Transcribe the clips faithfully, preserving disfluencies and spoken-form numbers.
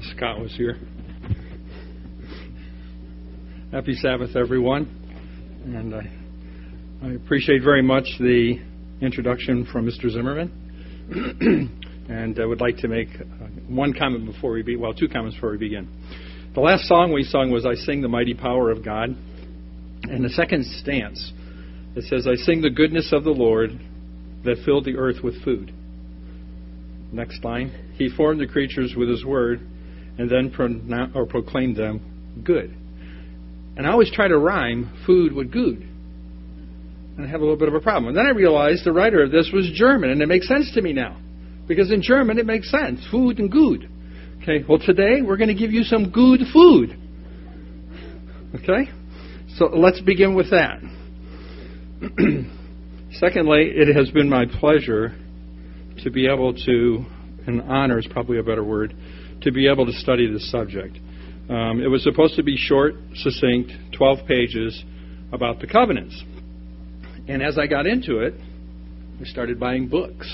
Scott was here. Happy Sabbath, everyone. And I, I appreciate very much the introduction from Mister Zimmerman. And I would like to make one comment before we be well, two comments before we begin. The last song we sung was "I Sing the Mighty Power of God." And the second stanza, it says, "I sing the goodness of the Lord that filled the earth with food." Next line, "He formed the creatures with His word and then pronoun- or proclaimed them good." And I always try to rhyme food with good. And I have a little bit of a problem. And then I realized the writer of this was German, and it makes sense to me now. Because in German it makes sense, food and good. Okay, well today we're going to give you some good food. Okay? So let's begin with that. Secondly, it has been my pleasure to be able to, and honor is probably a better word, to be able to study this subject. Um, it was supposed to be short, succinct, twelve pages about the covenants. And as I got into it, I started buying books.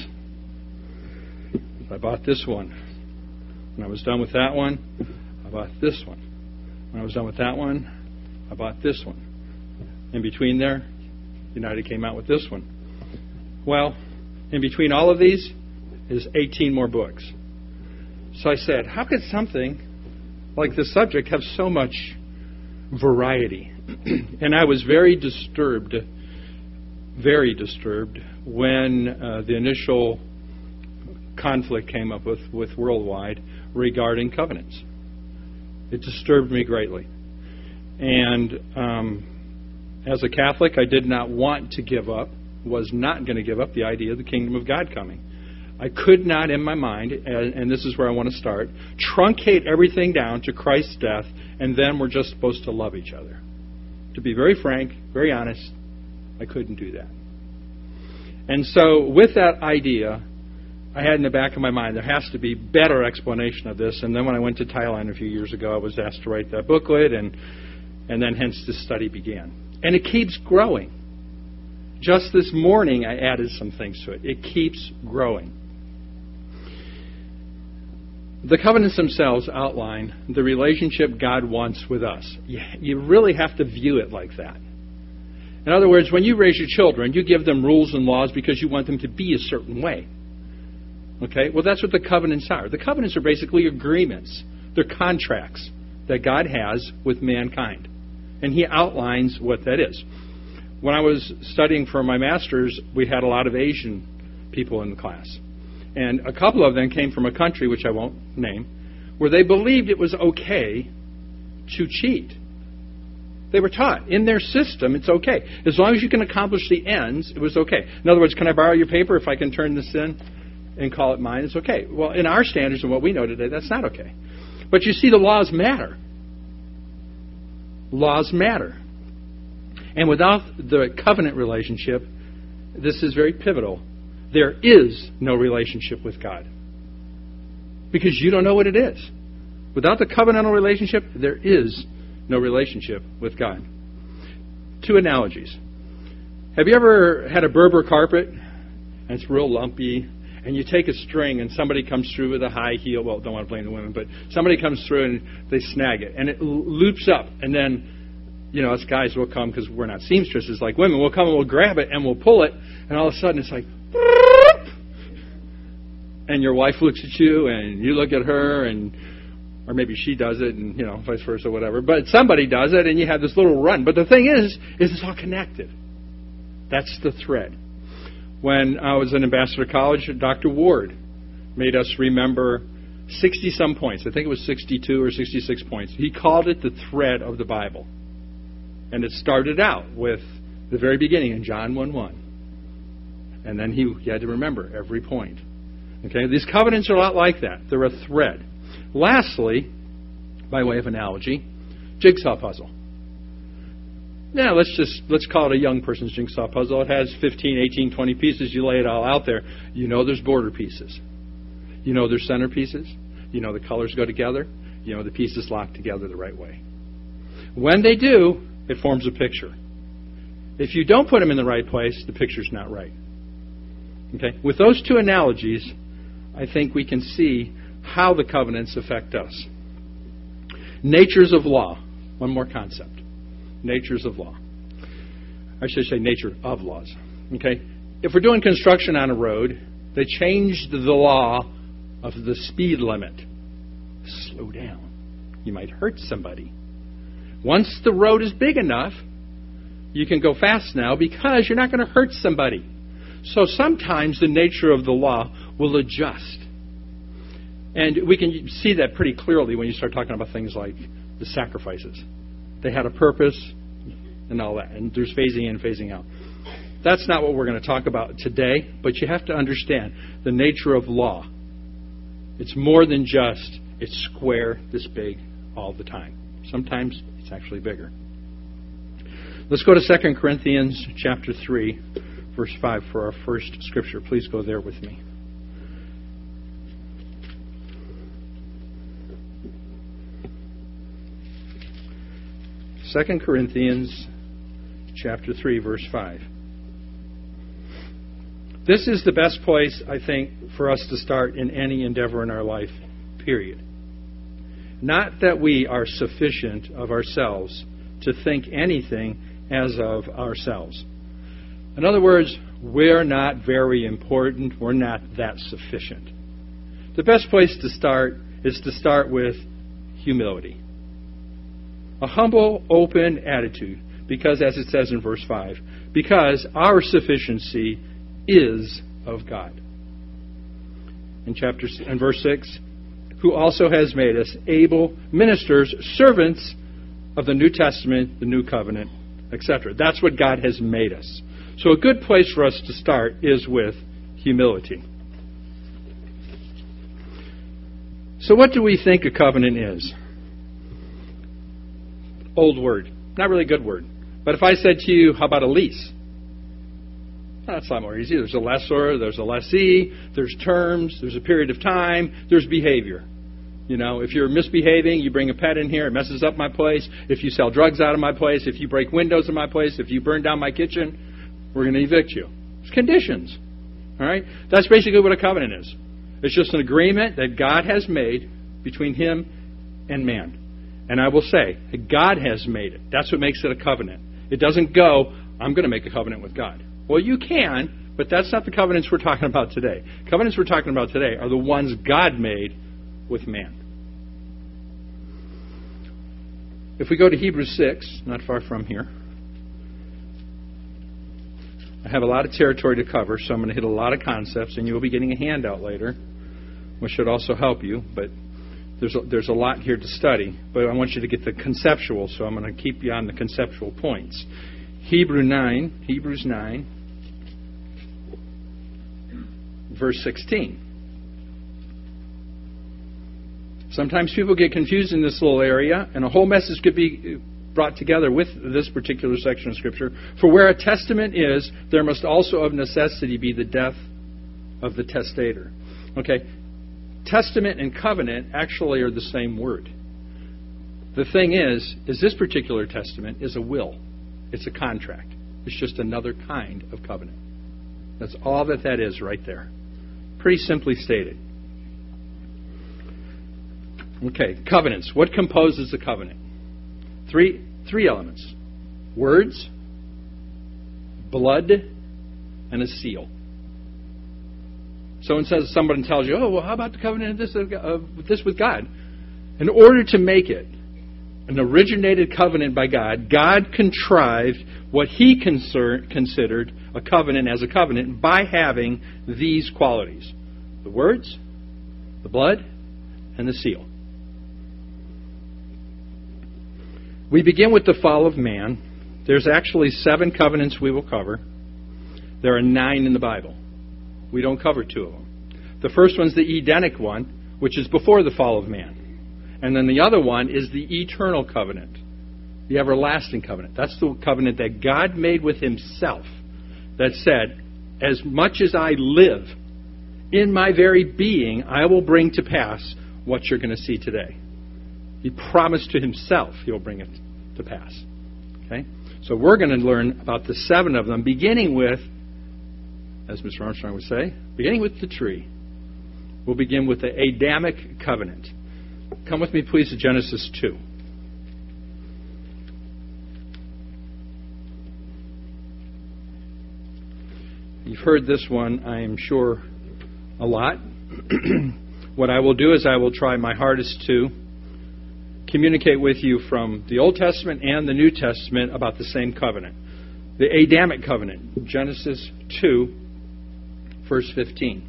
I bought this one. When I was done with that one, I bought this one. When I was done with that one, I bought this one. In between there, United came out with this one. Well, in between all of these is eighteen more books. So I said, how could something like this subject have so much variety? And I was very disturbed, very disturbed when uh, the initial conflict came up with, with Worldwide regarding covenants. It disturbed me greatly. And um, as a Catholic, I did not want to give up, was not going to give up the idea of the kingdom of God coming. I could not in my mind, and, and this is where I want to start, truncate everything down to Christ's death, and then we're just supposed to love each other. To be very frank, very honest, I couldn't do that. And so with that idea, I had in the back of my mind, there has to be better explanation of this. And then when I went to Thailand a few years ago, I was asked to write that booklet, and and then hence this study began. And it keeps growing. Just this morning, I added some things to it. It keeps growing. The covenants themselves outline the relationship God wants with us. You, you really have to view it like that. In other words, when you raise your children, you give them rules and laws because you want them to be a certain way. Okay? Well, that's what the covenants are. The covenants are basically agreements. They're contracts that God has with mankind. And He outlines what that is. When I was studying for my master's, we had a lot of Asian people in the class. And a couple of them came from a country, which I won't name, where they believed it was okay to cheat. They were taught, in their system, it's okay. As long as you can accomplish the ends, it was okay. In other words, can I borrow your paper if I can turn this in and call it mine? It's okay. Well, in our standards and what we know today, that's not okay. But you see, the laws matter. Laws matter. And without the covenant relationship, this is very pivotal. There is no relationship with God. Because you don't know what it is. Without the covenantal relationship, there is no relationship with God. Two analogies. Have you ever had a Berber carpet, and it's real lumpy, and you take a string and somebody comes through with a high heel, well, don't want to blame the women, but somebody comes through and they snag it, and it loops up, and then, you know, us guys will come, because we're not seamstresses like women, we'll come and we'll grab it and we'll pull it, and all of a sudden it's like, and your wife looks at you and you look at her, and or maybe she does it, and, you know, vice versa, whatever. But somebody does it, and you have this little run. But the thing is, is it's all connected. That's the thread. When I was in Ambassador College, Doctor Ward made us remember sixty-some points. I think it was sixty-two or sixty-six points. He called it the thread of the Bible. And it started out with the very beginning in John one one. And then he, he had to remember every point. Okay, these covenants are a lot like that. They're a thread. Lastly, by way of analogy, jigsaw puzzle. Now, let's just let's call it a young person's jigsaw puzzle. It has fifteen, eighteen, twenty pieces. You lay it all out there. You know there's border pieces. You know there's center pieces. You know the colors go together. You know the pieces lock together the right way. When they do, it forms a picture. If you don't put them in the right place, the picture's not right. Okay? With those two analogies, I think we can see how the covenants affect us. Natures of law. One more concept. Natures of law. I should say nature of laws. Okay? If we're doing construction on a road, they changed the law of the speed limit. Slow down. You might hurt somebody. Once the road is big enough, you can go fast now because you're not going to hurt somebody. So sometimes the nature of the law will adjust. And we can see that pretty clearly when you start talking about things like the sacrifices. They had a purpose and all that. And there's phasing in, phasing out. That's not what we're going to talk about today, but you have to understand the nature of law. It's more than just it's square, this big, all the time. Sometimes it's actually bigger. Let's go to Second Corinthians chapter three, verse five for our first scripture. Please go there with me. Second Corinthians chapter three, verse five. This is the best place, I think, for us to start in any endeavor in our life, period. Not that we are sufficient of ourselves to think anything as of ourselves. In other words, we're not very important. We're not that sufficient. The best place to start is to start with humility. A humble, open attitude. Because, as it says in verse five, because our sufficiency is of God. In chapter in verse six, who also has made us able ministers, servants of the New Testament, the New Covenant, et cetera. That's what God has made us. So a good place for us to start is with humility. So what do we think a covenant is? Old word. Not really a good word. But if I said to you, how about a lease? That's a lot more easy. There's a lessor, there's a lessee, there's terms, there's a period of time, there's behavior. You know, if you're misbehaving, you bring a pet in here, it messes up my place. If you sell drugs out of my place, if you break windows in my place, if you burn down my kitchen, we're going to evict you. It's conditions. All right? That's basically what a covenant is. It's just an agreement that God has made between him and man. And I will say, God has made it. That's what makes it a covenant. It doesn't go, I'm going to make a covenant with God. Well, you can, but that's not the covenants we're talking about today. Covenants we're talking about today are the ones God made with man. If we go to Hebrews six, not far from here, I have a lot of territory to cover, so I'm going to hit a lot of concepts, and you'll be getting a handout later, which should also help you, but there's a, there's a lot here to study, but I want you to get the conceptual, so I'm going to keep you on the conceptual points. Hebrew nine, Hebrews nine, verse sixteen. Sometimes people get confused in this little area, and a whole message could be brought together with this particular section of Scripture. For where a testament is, there must also of necessity be the death of the testator. Okay, testament and covenant actually are the same word. The thing is, is this particular testament is a will. It's a contract. It's just another kind of covenant. That's all that that is right there. Pretty simply stated. Okay, covenants. What composes a covenant? Three three elements. Words, blood, and a seal. Someone says, someone tells you, oh, well, how about the covenant of this, uh, this with God? In order to make it an originated covenant by God, God contrived what he concern, considered a covenant as a covenant by having these qualities. The words, the blood, and the seal. We begin with the fall of man. There's actually seven covenants we will cover. There are nine in the Bible. We don't cover two of them. The first one's the Edenic one, which is before the fall of man. And then the other one is the eternal covenant, the everlasting covenant. That's the covenant that God made with himself that said, as much as I live, in my very being, I will bring to pass what you're going to see today. He promised to himself he'll bring it to pass. Okay? So we're going to learn about the seven of them, beginning with, as Mister Armstrong would say, beginning with the tree. We'll begin with the Adamic covenant. Come with me, please, to Genesis two. You've heard this one, I am sure, a lot. What I will do is I will try my hardest to communicate with you from the Old Testament and the New Testament about the same covenant. The Adamic covenant, Genesis two, verse fifteen.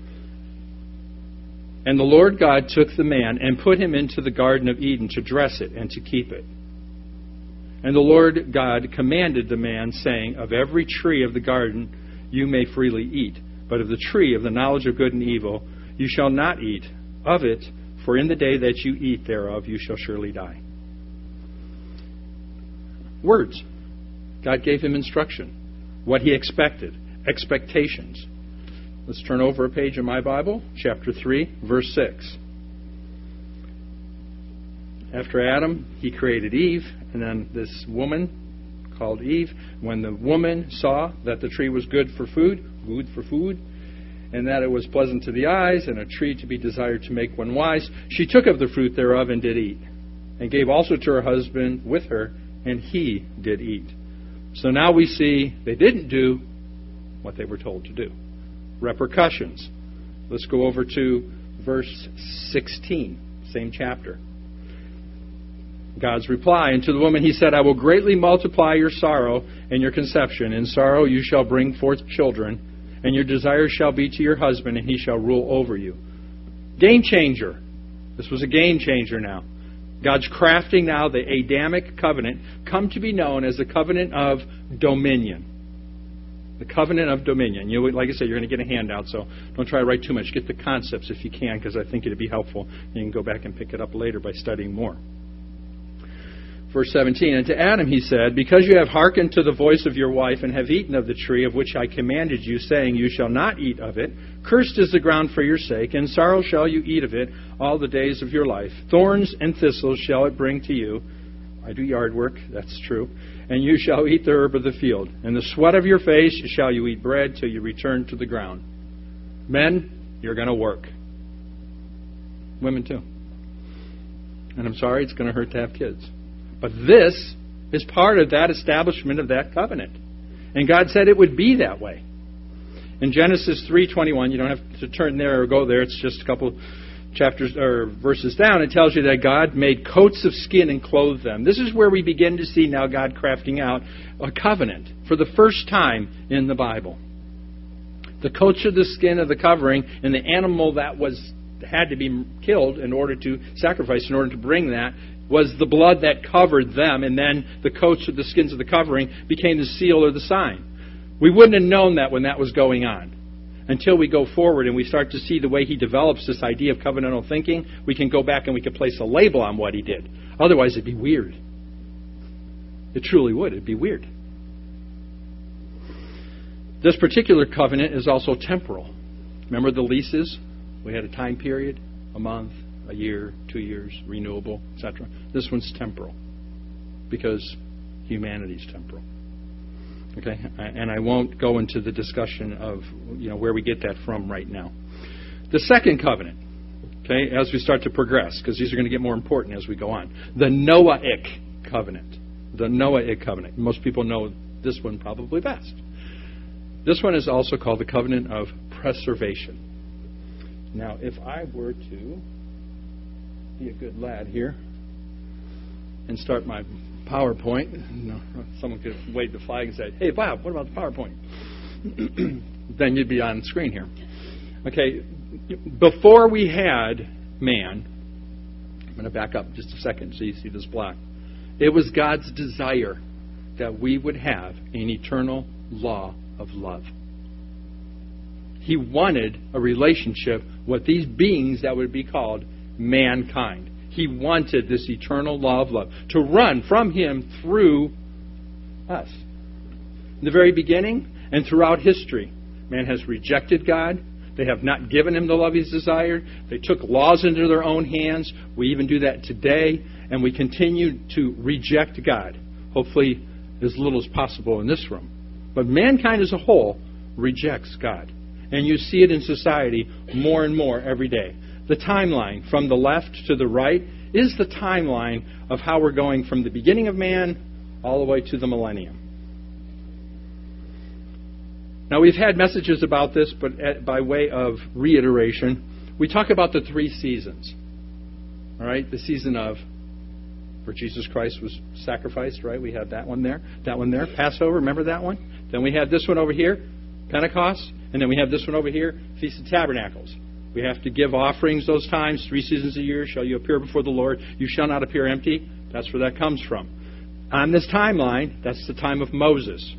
And the Lord God took the man and put him into the Garden of Eden to dress it and to keep it. And the Lord God commanded the man, saying, Of every tree of the garden you may freely eat, but of the tree of the knowledge of good and evil you shall not eat of it, for in the day that you eat thereof you shall surely die. Words. God gave him instruction. What he expected. Expectations. Let's turn over a page in my Bible, chapter three, verse six. After Adam, he created Eve, and then this woman called Eve. When the woman saw that the tree was good for food, good for food, and that it was pleasant to the eyes, and a tree to be desired to make one wise, she took of the fruit thereof and did eat, and gave also to her husband with her, and he did eat. So now we see they didn't do what they were told to do. Repercussions. Let's go over to verse sixteen, same chapter. God's reply, and to the woman he said, I will greatly multiply your sorrow and your conception. In sorrow you shall bring forth children, and your desire shall be to your husband, and he shall rule over you. Game changer. This was a game changer now. God's crafting now the Adamic covenant, come to be known as the covenant of dominion. The covenant of dominion. You, like I said, you're going to get a handout, so don't try to write too much. Get the concepts if you can, because I think it'd be helpful. You can go back and pick it up later by studying more. Verse seventeen, and to Adam he said, Because you have hearkened to the voice of your wife, and have eaten of the tree of which I commanded you, saying, You shall not eat of it. Cursed is the ground for your sake, and sorrow shall you eat of it all the days of your life. Thorns and thistles shall it bring to you. I do yard work, that's true. And you shall eat the herb of the field. And the sweat of your face shall you eat bread till you return to the ground. Men, you're going to work. Women too. And I'm sorry, it's going to hurt to have kids. But this is part of that establishment of that covenant. And God said it would be that way. In Genesis three twenty-one, you don't have to turn there or go there, it's just a couple chapters or verses down, it tells you that God made coats of skin and clothed them. This is where we begin to see now God crafting out a covenant for the first time in the Bible. The coats of the skin of the covering and the animal that was had to be killed in order to sacrifice, in order to bring that, was the blood that covered them, and then the coats or the skins of the covering became the seal or the sign. We wouldn't have known that when that was going on. Until we go forward and we start to see the way he develops this idea of covenantal thinking, we can go back and we can place a label on what he did. Otherwise, it'd be weird. It truly would. It'd be weird. This particular covenant is also temporal. Remember the leases? We had a time period, a month, a year, two years, renewable, et cetera. This one's temporal because humanity's temporal. Okay, and I won't go into the discussion of you know where we get that from right now. The second covenant, okay, as we start to progress, because these are going to get more important as we go on. The Noahic covenant. The Noahic covenant. Most people know this one probably best. This one is also called the covenant of preservation. Now, if I were to be a good lad here and start my PowerPoint, you know, someone could wave the flag and say, hey, Bob, what about the PowerPoint? Then you'd be on the screen here. Okay, before we had man, I'm going to back up just a second so you see this block. It was God's desire that we would have an eternal law of love. He wanted a relationship with these beings that would be called mankind. He wanted this eternal law of love to run from Him through us. In the very beginning and throughout history, man has rejected God. They have not given Him the love He's desired. They took laws into their own hands. We even do that today, and we continue to reject God. Hopefully as little as possible in this room. But mankind as a whole rejects God. And you see it in society more and more every day. The timeline from the left to the right is the timeline of how we're going from the beginning of man all the way to the millennium. Now, we've had messages about this, but at, by way of reiteration, we talk about the three seasons. All right? The season of where Jesus Christ was sacrificed, right? We have that one there. That one there. Passover, remember that one? Then we have this one over here, Pentecost. And then we have this one over here, Feast of Tabernacles. We have to give offerings those times. Three seasons a year shall you appear before the Lord. You shall not appear empty. That's where that comes from. On this timeline, that's the time of Moses.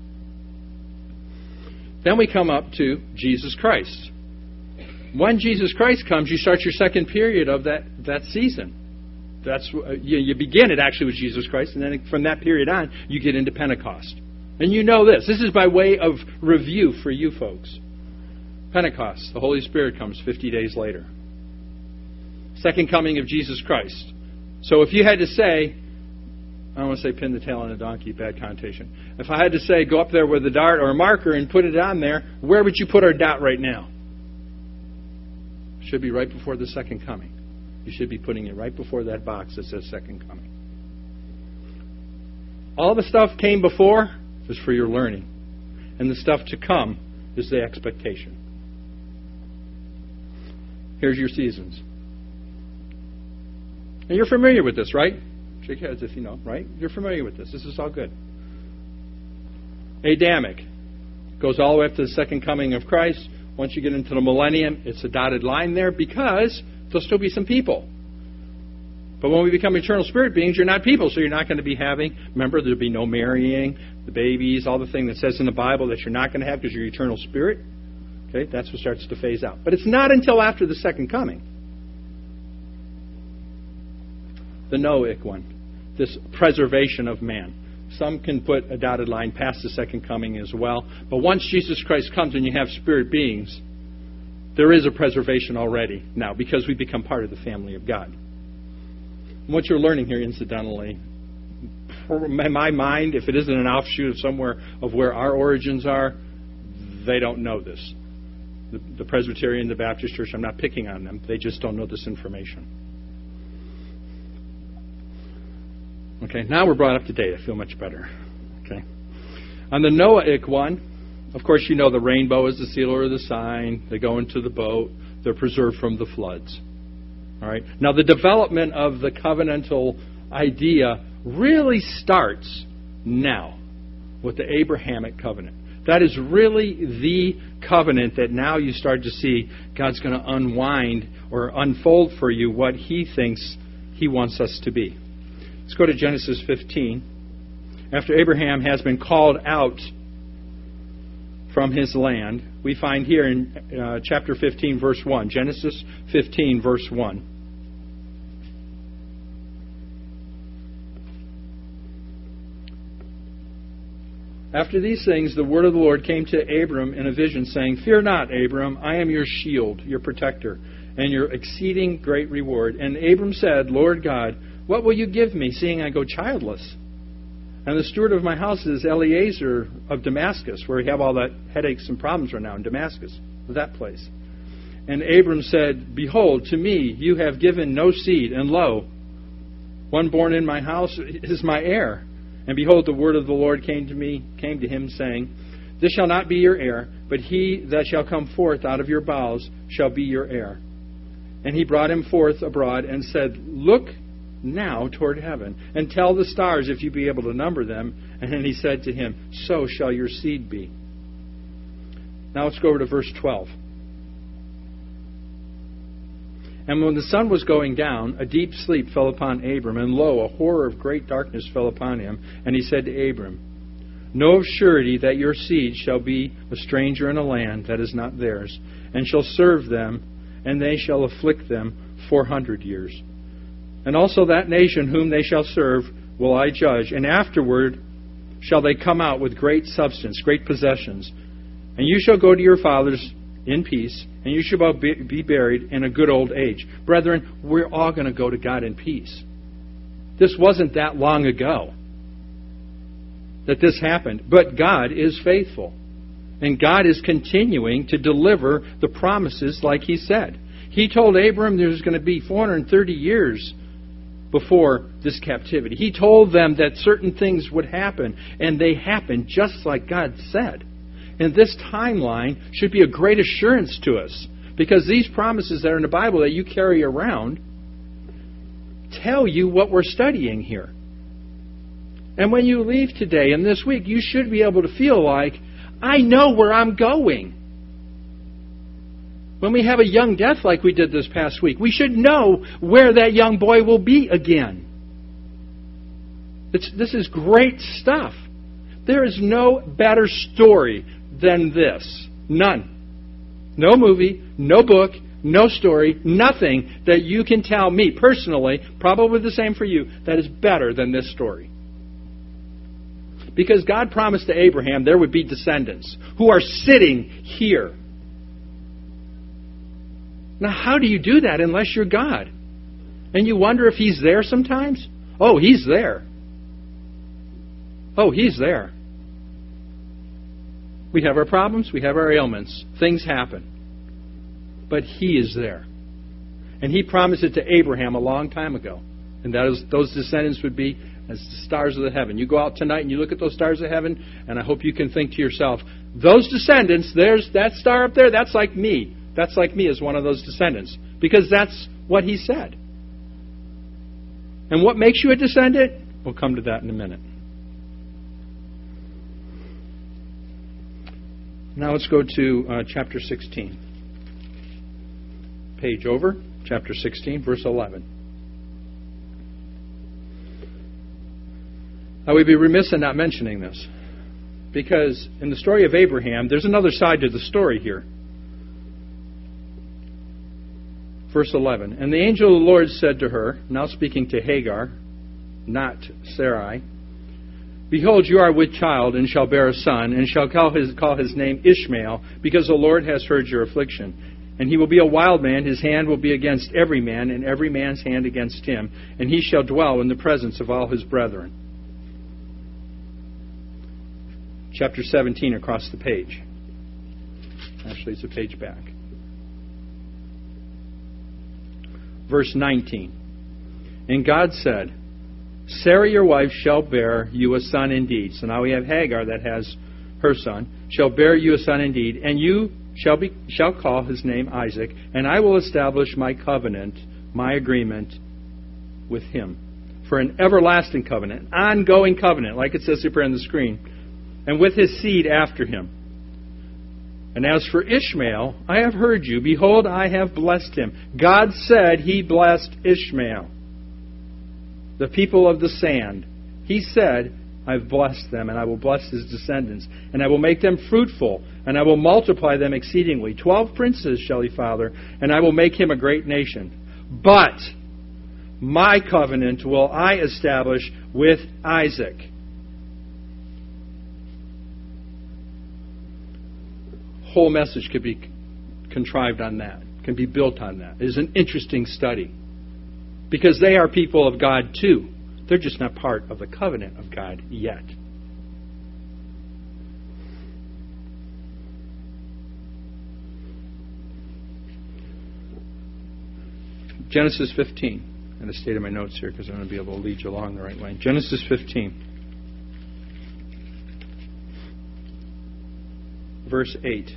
Then we come up to Jesus Christ. When Jesus Christ comes, you start your second period of that, that season. That's you, you begin it actually with Jesus Christ, and then from that period on, you get into Pentecost. And you know this. This is by way of review for you folks. Pentecost, the Holy Spirit comes fifty days later. Second coming of Jesus Christ. So if you had to say, I don't want to say pin the tail on a donkey, bad connotation. If I had to say, go up there with a dart or a marker and put it on there, where would you put our dot right now? Should be right before the second coming. You should be putting it right before that box that says second coming. All the stuff came before is for your learning. And the stuff to come is the expectation. Here's your seasons. And you're familiar with this, right? Shake heads if you know, right? You're familiar with this. This is all good. Adamic goes all the way up to the second coming of Christ. Once you get into the millennium, it's a dotted line there because there'll still be some people. But when we become eternal spirit beings, you're not people, so you're not going to be having, remember, there'll be no marrying, the babies, all the thing that says in the Bible that you're not going to have because you're eternal spirit. Okay, that's what starts to phase out. But it's not until after the second coming. The Noahic one, this preservation of man. Some can put a dotted line past the second coming as well. But once Jesus Christ comes and you have spirit beings, there is a preservation already now because we become part of the family of God. And what you're learning here, incidentally, in my mind, if it isn't an offshoot of somewhere of where our origins are, they don't know this. The, the Presbyterian, the Baptist Church, I'm not picking on them. They just don't know this information. Okay, now we're brought up to date. I feel much better. Okay, on the Noahic one, of course, you know the rainbow is the seal or the sign. They go into the boat. They're preserved from the floods. All right. Now, the development of the covenantal idea really starts now with the Abrahamic covenant. That is really the covenant that now you start to see God's going to unwind or unfold for you what He thinks He wants us to be. Let's go to Genesis fifteen. After Abraham has been called out from his land, we find here in uh, chapter fifteen, verse one. Genesis fifteen, verse one. After these things, the word of the Lord came to Abram in a vision, saying, Fear not, Abram, I am your shield, your protector, and your exceeding great reward. And Abram said, Lord God, what will you give me, seeing I go childless? And the steward of my house is Eliezer of Damascus, where we have all that headaches and problems right now in Damascus, that place. And Abram said, Behold, to me you have given no seed, and lo, one born in my house is my heir. And behold, the word of the Lord came to me, came to him, saying, This shall not be your heir, but he that shall come forth out of your bowels shall be your heir. And he brought him forth abroad and said, Look now toward heaven, and tell the stars if you be able to number them. And then he said to him, So shall your seed be. Now let's go over to verse twelve. And when the sun was going down, a deep sleep fell upon Abram, and lo, a horror of great darkness fell upon him. And he said to Abram, Know of surety that your seed shall be a stranger in a land that is not theirs, and shall serve them, and they shall afflict them four hundred years. And also that nation whom they shall serve will I judge, and afterward shall they come out with great substance, great possessions. And you shall go to your fathers in peace, and you shall be buried in a good old age. Brethren, we're all going to go to God in peace. This wasn't that long ago that this happened, but God is faithful. And God is continuing to deliver the promises like He said. He told Abram there's going to be four hundred thirty years before this captivity. He told them that certain things would happen, and they happened just like God said. in this timeline should be a great assurance to us, because these promises that are in the Bible that you carry around tell you what we're studying here. And when you leave today and this week, you should be able to feel like, I know where I'm going. When we have a young death like we did this past week, we should know where that young boy will be again. It's, this is great stuff. There is no better story than this. None. No movie, no book, no story, nothing that you can tell me personally, probably the same for you, that is better than this story. Because God promised to Abraham there would be descendants who are sitting here. Now, how do you do that unless you're God? And you wonder if He's there sometimes? Oh, He's there. Oh, He's there. We have our problems, we have our ailments. Things happen. But He is there. And He promised it to Abraham a long time ago. And that is, those descendants would be as the stars of the heaven. You go out tonight and you look at those stars of heaven, and I hope you can think to yourself, those descendants, there's that star up there, that's like me. That's like me as one of those descendants. Because that's what He said. And what makes you a descendant? We'll come to that in a minute. Now let's go to uh, chapter sixteen. Page over, chapter sixteen, verse eleven. I would be remiss in not mentioning this, because in the story of Abraham, there's another side to the story here. Verse eleven, and the angel of the Lord said to her, now speaking to Hagar, not Sarai, behold, you are with child, and shall bear a son, and shall call his, call his name Ishmael, because the Lord has heard your affliction. And he will be a wild man, his hand will be against every man, and every man's hand against him, and he shall dwell in the presence of all his brethren. Chapter seventeen across the page. Actually, it's a page back. Verse nineteen. And God said, Sarah your wife shall bear you a son indeed. So now we have Hagar that has her son. Shall bear you a son indeed, and you shall be shall call his name Isaac, and I will establish my covenant, my agreement with him, for an everlasting covenant, an ongoing covenant, like it says up here on the screen, and with his seed after him. And as for Ishmael, I have heard you. Behold, I have blessed him. God said He blessed Ishmael, the people of the sand. He said, I've blessed them, and I will bless his descendants, and I will make them fruitful, and I will multiply them exceedingly. Twelve princes shall he father, and I will make him a great nation. But my covenant will I establish with Isaac. Whole message could be contrived on that, can be built on that. It is an interesting study, because they are people of God too. They're just not part of the covenant of God yet. Genesis fifteen. I'm going to state in my notes here because I'm going to be able to lead you along the right way. Genesis fifteen. Verse eight.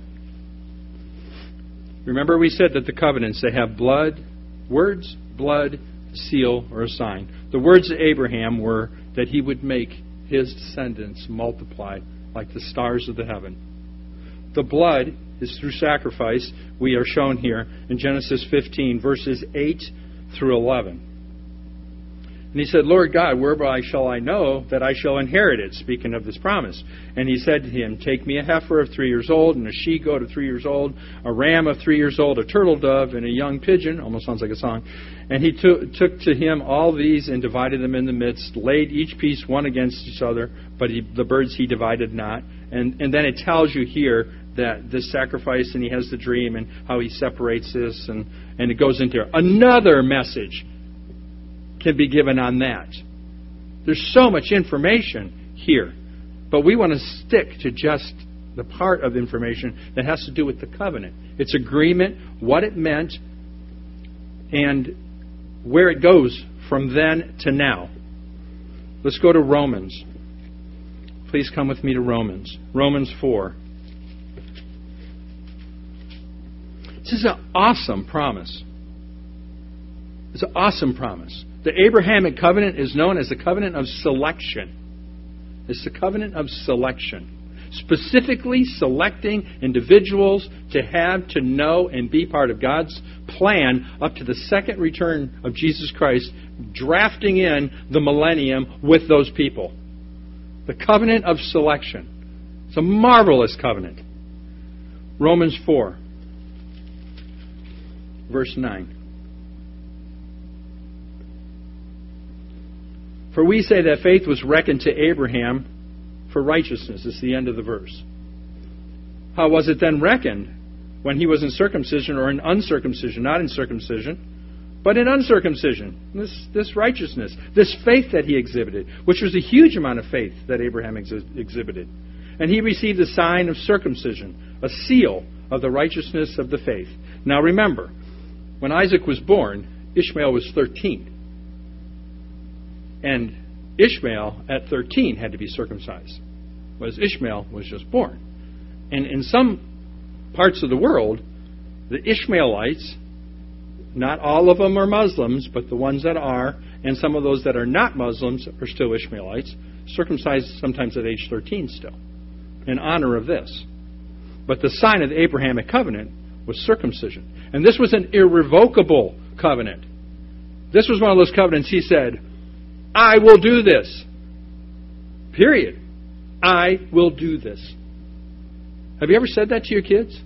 Remember we said that the covenants, they have blood, words, blood, seal, or a sign. The words of Abraham were that he would make his descendants multiply like the stars of the heaven. The blood is through sacrifice. We are shown here in Genesis fifteen, verses eight through eleven. And he said, Lord God, whereby shall I know that I shall inherit it? Speaking of this promise. And he said to him, take me a heifer of three years old, and a she-goat of three years old, a ram of three years old, a turtle dove, and a young pigeon. Almost sounds like a song. And he took, took to him all these and divided them in the midst, laid each piece one against each other, but he, the birds he divided not. And, and then it tells you here that this sacrifice, and he has the dream, and how he separates this, and, and it goes into another message can be given on that. There's so much information here, but we want to stick to just the part of information that has to do with the covenant. Its agreement, what it meant, and where it goes from then to now. Let's go to Romans. Please come with me to Romans. Romans four. This is an awesome promise. It's an awesome promise. The Abrahamic covenant is known as the covenant of selection. It's the covenant of selection. Specifically selecting individuals to have, to know, and be part of God's plan up to the second return of Jesus Christ, drafting in the millennium with those people. The covenant of selection. It's a marvelous covenant. Romans four, verse nine. For we say that faith was reckoned to Abraham for righteousness. It's the end of the verse. How was it then reckoned? When he was in circumcision or in uncircumcision? Not in circumcision, but in uncircumcision. This, this righteousness, this faith that he exhibited, which was a huge amount of faith that Abraham ex- exhibited. And he received the sign of circumcision, a seal of the righteousness of the faith. Now remember, when Isaac was born, Ishmael was thirteen. And Ishmael, at thirteen, had to be circumcised, whereas Ishmael was just born. And in some parts of the world, the Ishmaelites, not all of them are Muslims, but the ones that are, and some of those that are not Muslims are still Ishmaelites, circumcised sometimes at age thirteen still, in honor of this. But the sign of the Abrahamic covenant was circumcision. And this was an irrevocable covenant. This was one of those covenants he said, I will do this. Period. I will do this. Have you ever said that to your kids?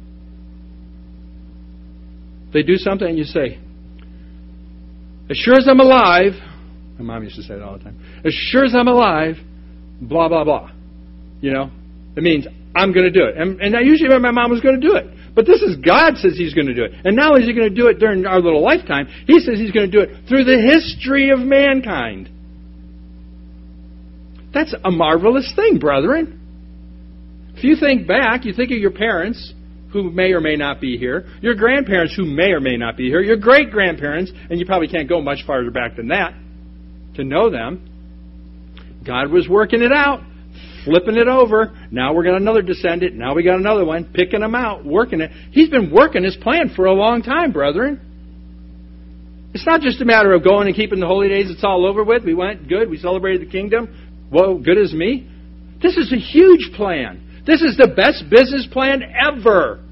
They do something and you say, as sure as I'm alive, my mom used to say it all the time, as sure as I'm alive, blah, blah, blah. You know? It means I'm going to do it. And, and I usually my mom was going to do it. But this is God says He's going to do it. And not only is He going to do it during our little lifetime, He says He's going to do it through the history of mankind. That's a marvelous thing, brethren. If you think back, you think of your parents, who may or may not be here, your grandparents, who may or may not be here, your great-grandparents, and you probably can't go much farther back than that to know them. God was working it out. Flipping it over. Now we're got another descendant. Now we got another one. Picking them out. Working it. He's been working His plan for a long time, brethren. It's not just a matter of going and keeping the holy days. It's all over with. We went. Good. We celebrated the kingdom. Well, good as me. This is a huge plan. This is the best business plan ever.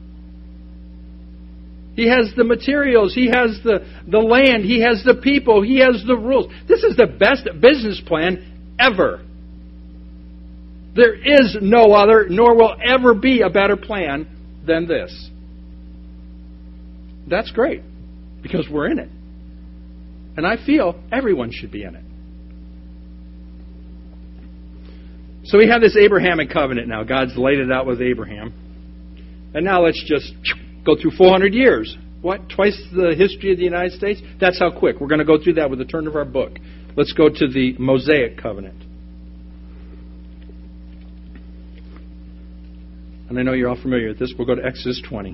He has the materials. He has the, the land. He has the people. He has the rules. This is the best business plan ever. There is no other, nor will ever be a better plan than this. That's great, because we're in it. And I feel everyone should be in it. So we have this Abrahamic covenant now. God's laid it out with Abraham. And now let's just go through four hundred years. What? Twice the history of the United States? That's how quick. We're going to go through that with the turn of our book. Let's go to the Mosaic covenant. And I know you're all familiar with this. We'll go to Exodus twenty.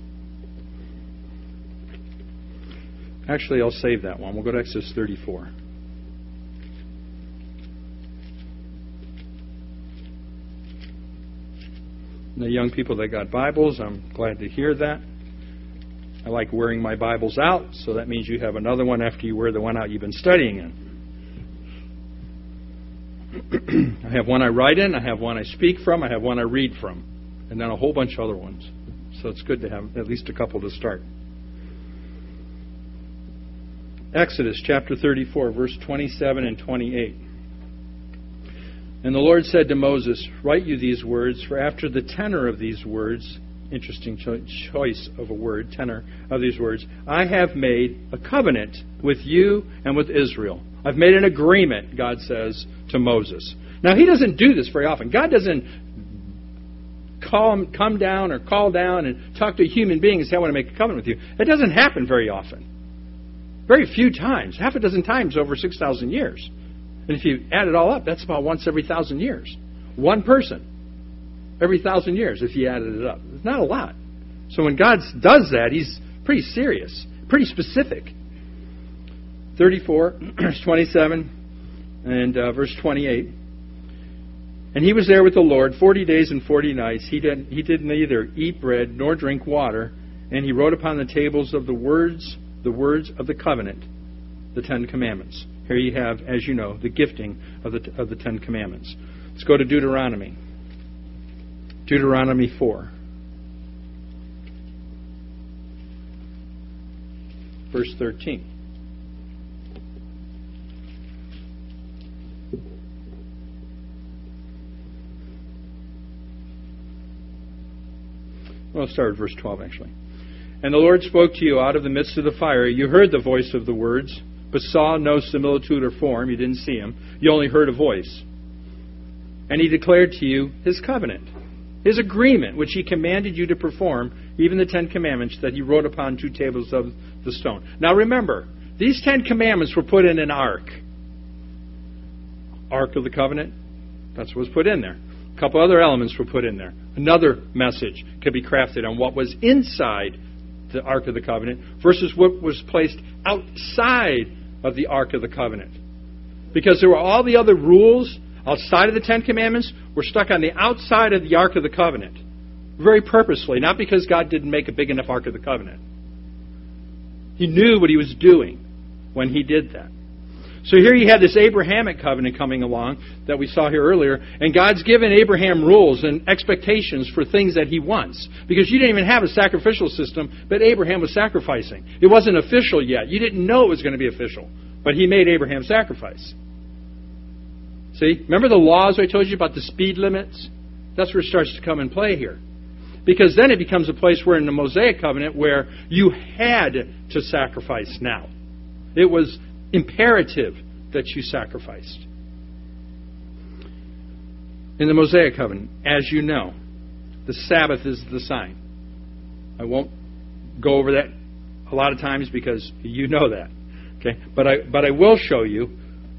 Actually, I'll save that one. We'll go to Exodus thirty-four. The young people that got Bibles, I'm glad to hear that. I like wearing my Bibles out, so that means you have another one after you wear the one out you've been studying in. I have one I write in, I have one I speak from, I have one I read from, and then a whole bunch of other ones. So it's good to have at least a couple to start. Exodus chapter thirty-four, verse twenty-seven and twenty-eight. And the Lord said to Moses, write you these words, for after the tenor of these words, interesting cho- choice of a word, tenor of these words, I have made a covenant with you and with Israel. I've made an agreement, God says to Moses. Now, He doesn't do this very often. God doesn't call, come down or call down and talk to a human being and say, I want to make a covenant with you. It doesn't happen very often. Very few times. Half a dozen times over six thousand years. And if you add it all up, that's about once every thousand years. One person every thousand years, if you added it up. It's not a lot. So when God does that, He's pretty serious, pretty specific. thirty-four, verse twenty-seven, and uh, verse twenty-eight. And he was there with the Lord forty days and forty nights. He did, he did neither eat bread nor drink water. And he wrote upon the tables of the words, the words of the covenant, the Ten Commandments. Here you have, as you know, the gifting of the of the Ten Commandments. Let's go to Deuteronomy. Deuteronomy four. Verse thirteen. Well, let's start at verse twelve, actually. And the Lord spoke to you out of the midst of the fire. You heard the voice of the words, but saw no similitude or form. You didn't see him. You only heard a voice. And he declared to you his covenant, his agreement, which he commanded you to perform, even the Ten Commandments that he wrote upon two tables of the stone. Now remember, these Ten Commandments were put in an ark. Ark of the Covenant, that's what was put in there. A couple other elements were put in there. Another message could be crafted on what was inside the Ark of the Covenant versus what was placed outside of the Ark of the Covenant. Because there were all the other rules outside of the Ten Commandments were stuck on the outside of the Ark of the Covenant. Very purposely, not because God didn't make a big enough Ark of the Covenant. He knew what he was doing when he did that. So here you have this Abrahamic covenant coming along that we saw here earlier, and God's given Abraham rules and expectations for things that he wants. Because you didn't even have a sacrificial system, but Abraham was sacrificing. It wasn't official yet. You didn't know it was going to be official, but he made Abraham sacrifice. See? Remember the laws I told you about the speed limits? That's where it starts to come in play here. Because then it becomes a place where in the Mosaic covenant where you had to sacrifice now. It was imperative that you sacrificed. In the Mosaic covenant, as you know, the Sabbath is the sign. I won't go over that a lot of times because you know that. Okay? But I but I will show you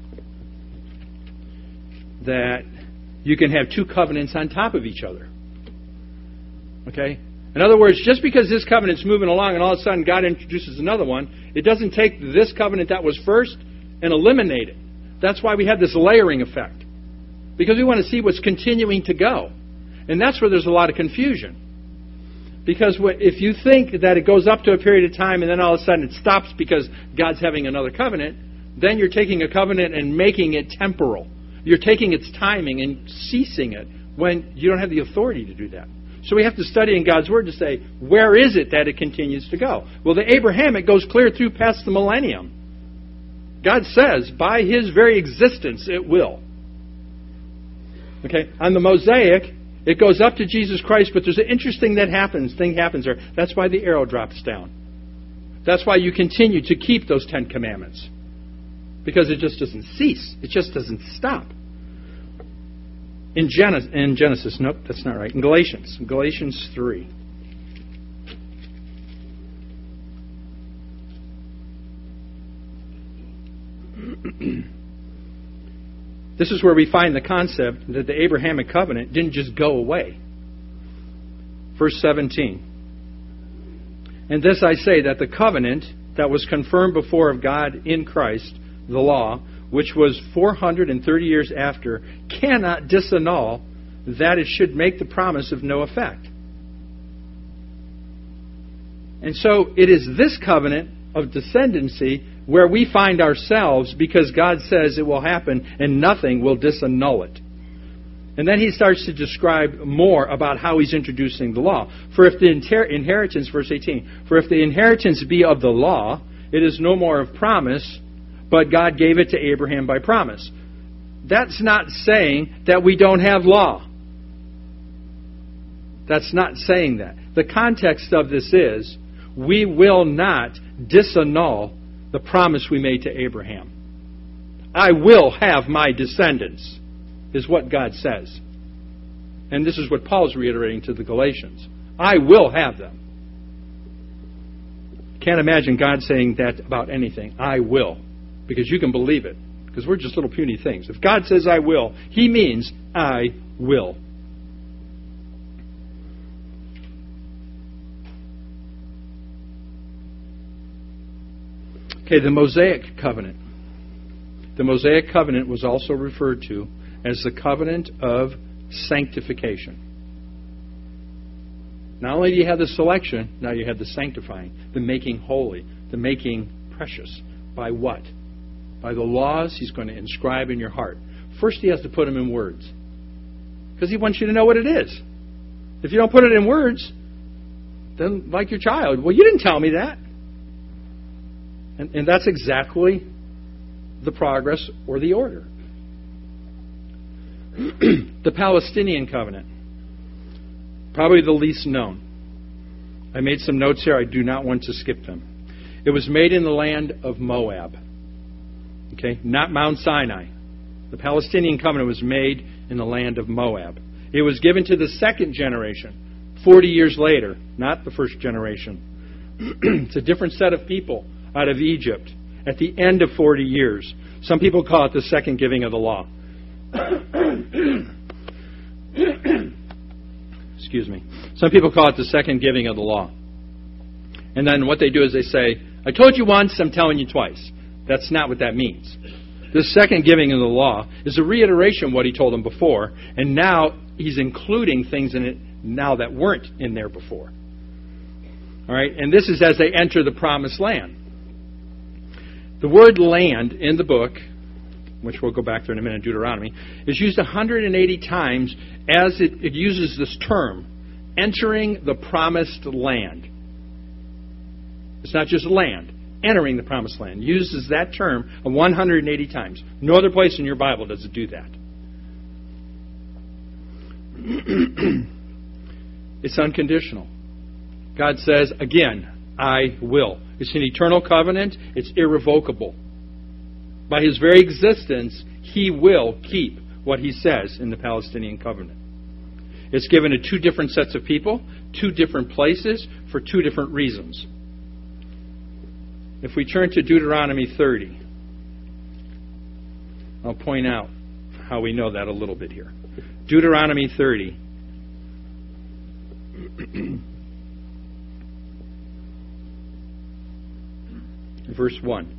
that you can have two covenants on top of each other. Okay? In other words, just because this covenant's moving along and all of a sudden God introduces another one, it doesn't take this covenant that was first and eliminate it. That's why we have this layering effect. Because we want to see what's continuing to go. And that's where there's a lot of confusion. Because if you think that it goes up to a period of time and then all of a sudden it stops because God's having another covenant, then you're taking a covenant and making it temporal. You're taking its timing and ceasing it when you don't have the authority to do that. So we have to study in God's Word to say, where is it that it continues to go? Well, the Abrahamic goes clear through past the millennium. God says, by His very existence, it will. Okay? On the Mosaic, it goes up to Jesus Christ, but there's an interesting that happens, thing happens there. That's why the arrow drops down. That's why you continue to keep those Ten Commandments. Because it just doesn't cease. It just doesn't stop. In Genesis, in Genesis, nope, that's not right. In Galatians, Galatians three. This is where we find the concept that the Abrahamic covenant didn't just go away. Verse seventeen. And this I say, that the covenant that was confirmed before of God in Christ, the law, which was four hundred thirty years after, cannot disannul that it should make the promise of no effect. And so it is this covenant of descendancy where we find ourselves because God says it will happen and nothing will disannul it. And then he starts to describe more about how he's introducing the law. For if the inheritance, verse eighteen, for if the inheritance be of the law, it is no more of promise, but God gave it to Abraham by promise. That's not saying that we don't have law. That's not saying that. The context of this is, we will not disannul the promise we made to Abraham. I will have my descendants, is what God says. And this is what Paul's reiterating to the Galatians. I will have them. Can't imagine God saying that about anything. I will. Because you can believe it. Because we're just little puny things. If God says I will, He means I will. Okay, the Mosaic covenant. The Mosaic covenant was also referred to as the covenant of sanctification. Not only do you have the selection, now you have the sanctifying, the making holy, the making precious. By what? By the laws He's going to inscribe in your heart. First, He has to put them in words. Because He wants you to know what it is. If you don't put it in words, then like your child, well, you didn't tell me that. And, and that's exactly the progress or the order. The Palestinian covenant, probably the least known. I made some notes here. I do not want to skip them. It was made in the land of Moab. Okay, not Mount Sinai. The Palestinian covenant was made in the land of Moab. It was given to the second generation, forty years later, not the first generation. It's a different set of people out of Egypt at the end of forty years. Some people call it the second giving of the law. Excuse me. Some people call it the second giving of the law. And then what they do is they say, I told you once, I'm telling you twice. That's not what that means. The second giving of the law is a reiteration of what He told them before, and now He's including things in it now that weren't in there before. All right, and this is as they enter the promised land. The word land in the book, which we'll go back to in a minute, Deuteronomy, is used one hundred eighty times as it, it uses this term, entering the promised land. It's not just land. Entering the promised land. Uses that term one hundred eighty times. No other place in your Bible does it do that. It's unconditional. God says, again, I will. It's an eternal covenant. It's irrevocable. By His very existence, He will keep what He says in the Palestinian covenant. It's given to two different sets of people, two different places, for two different reasons. If we turn to Deuteronomy thirty, I'll point out how we know that a little bit here. Deuteronomy thirty. Verse one.